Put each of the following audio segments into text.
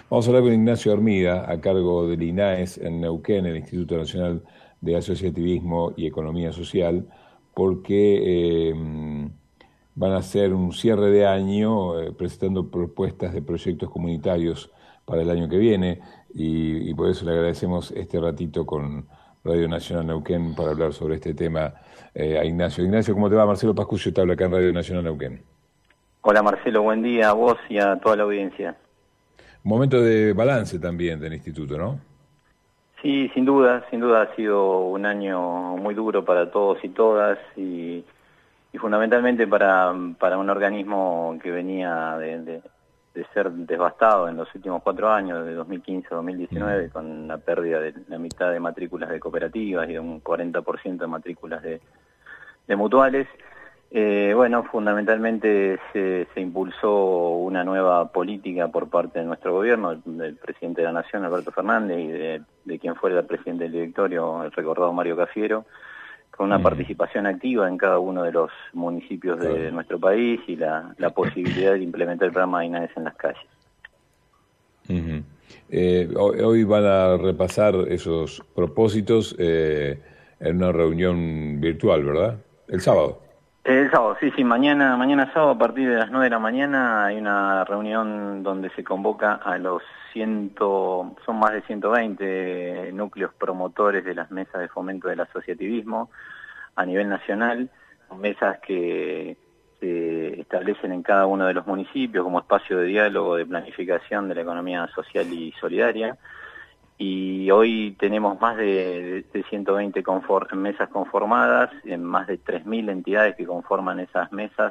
Vamos a hablar con Ignacio Armida, a cargo del INAES en Neuquén, el Instituto Nacional de Asociativismo y Economía Social, porque van a hacer un cierre de año presentando propuestas de proyectos comunitarios para el año que viene y por eso le agradecemos este ratito con Radio Nacional Neuquén para hablar sobre este tema a Ignacio. Ignacio, ¿cómo te va? Marcelo Pascuccio te habla acá en Radio Nacional Neuquén. Hola Marcelo, buen día a vos y a toda la audiencia. Momento de balance también del instituto, ¿no? Sí, sin duda ha sido un año muy duro para todos y todas y fundamentalmente para un organismo que venía de ser devastado en los últimos 4 años, de 2015 a 2019, con la pérdida de la mitad de matrículas de cooperativas y de un 40% de matrículas de mutuales. Bueno, fundamentalmente se impulsó una nueva política por parte de nuestro gobierno, del presidente de la Nación, Alberto Fernández, y de quien fuera el presidente del directorio, el recordado Mario Cafiero, con una participación activa en cada uno de los municipios de Claro. nuestro país y la posibilidad de implementar el programa INAES en las calles. Ujú. Hoy van a repasar esos propósitos en una reunión virtual, ¿verdad? El sábado. El sábado, sí, mañana sábado a partir de las 9 de la mañana hay una reunión donde se convoca a los son más de 120 núcleos promotores de las mesas de fomento del asociativismo a nivel nacional, mesas que se establecen en cada uno de los municipios como espacio de diálogo, de planificación de la economía social y solidaria. Y hoy tenemos más de 120 mesas conformadas, en más de 3.000 entidades que conforman esas mesas,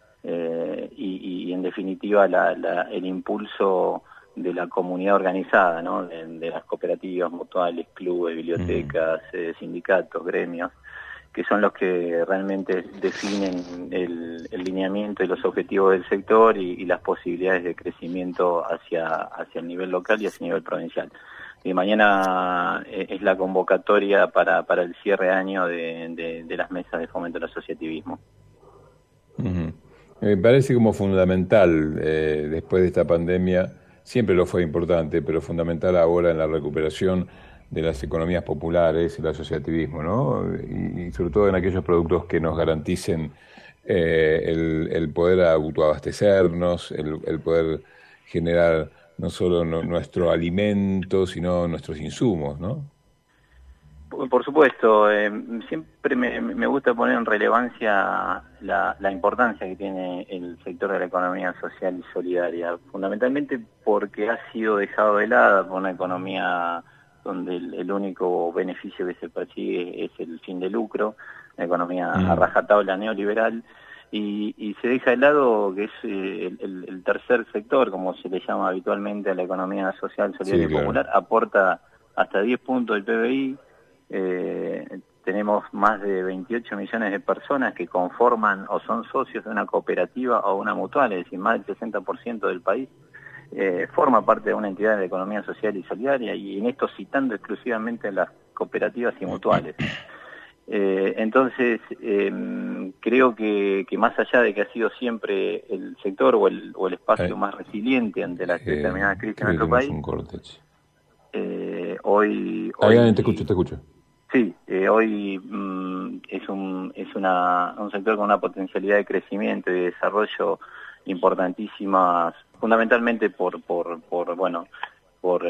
y en definitiva el impulso de la comunidad organizada, ¿no? de las cooperativas, mutuales, clubes, bibliotecas, sindicatos, gremios, que son los que realmente definen el lineamiento y los objetivos del sector y las posibilidades de crecimiento hacia el nivel local y hacia el nivel provincial. Y mañana es la convocatoria para el cierre de año de las mesas de fomento del asociativismo. Ujú. Me parece como fundamental después de esta pandemia, siempre lo fue importante, pero fundamental ahora en la recuperación de las economías populares, el asociativismo, ¿no? Y sobre todo en aquellos productos que nos garanticen el poder autoabastecernos, el poder generar no solo nuestro alimento, sino nuestros insumos, ¿no? Por supuesto, siempre me gusta poner en relevancia la importancia que tiene el sector de la economía social y solidaria, fundamentalmente porque ha sido dejado de lado por una economía donde el único beneficio que se persigue es el fin de lucro, una economía a rajatabla neoliberal, y se deja de lado que es el tercer sector, como se le llama habitualmente a la economía social, solidaria Sí, y claro. popular, aporta hasta 10 puntos del PBI. Tenemos más de 28 millones de personas que conforman o son socios de una cooperativa o una mutual, es decir, más del 60% del país forma parte de una entidad de la economía social y solidaria, y en esto citando exclusivamente las cooperativas y mutuales. Entonces, creo que más allá de que ha sido siempre el sector o el espacio Eh, más resiliente ante las determinadas crisis en Creo que nuestro tenemos país, un corte. Che. hoy Te escucho, te escucho. sí, hoy es un sector con una potencialidad de crecimiento y de desarrollo importantísimas, fundamentalmente por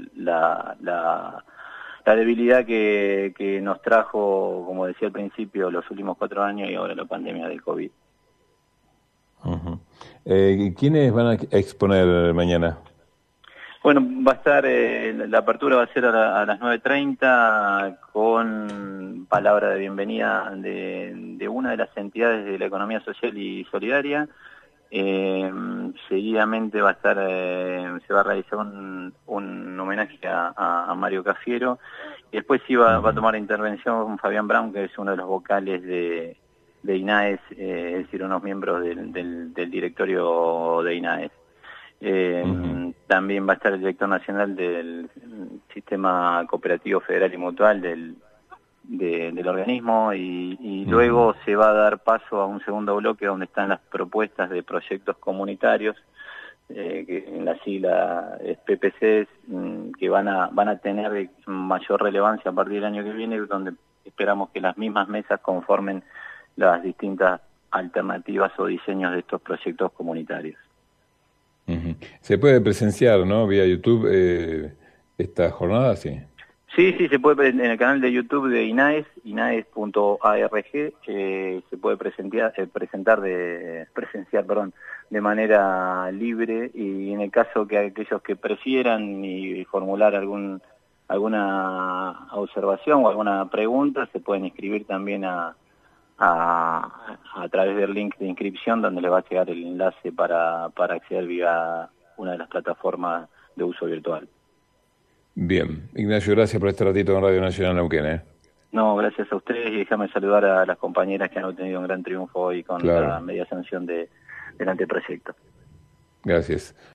la debilidad que nos trajo, como decía al principio, los últimos 4 años y ahora la pandemia del COVID. Ujú. ¿Quiénes van a exponer mañana? Bueno, va a estar, la apertura va a ser a las 9:30 con palabra de bienvenida de una de las entidades de la economía social y solidaria. Seguidamente va a estar, se va a realizar un homenaje a Mario Cafiero, y después sí va a tomar intervención Fabián Brown, que es uno de los vocales de INAES, es decir, unos miembros del directorio de INAES. Ujú, También va a estar el director nacional del Sistema Cooperativo Federal y Mutual del organismo, y ujú, luego se va a dar paso a un segundo bloque donde están las propuestas de proyectos comunitarios que en la sigla es PPCs, que van a tener mayor relevancia a partir del año que viene, donde esperamos que las mismas mesas conformen las distintas alternativas o diseños de estos proyectos comunitarios. Ujú. Se puede presenciar, ¿no? Vía YouTube esta jornada, sí. Sí, sí, se puede en el canal de YouTube de INAES, inaes.org, se puede presenciar, de manera libre, y en el caso que aquellos que prefieran y formular alguna observación o alguna pregunta, se pueden inscribir también a través del link de inscripción, donde les va a llegar el enlace para acceder vía una de las plataformas de uso virtual. Bien, Ignacio, gracias por este ratito en Radio Nacional Neuquén, ¿eh? No, gracias a ustedes, y déjame saludar a las compañeras que han obtenido un gran triunfo hoy con la Claro, media sanción del anteproyecto. gracias.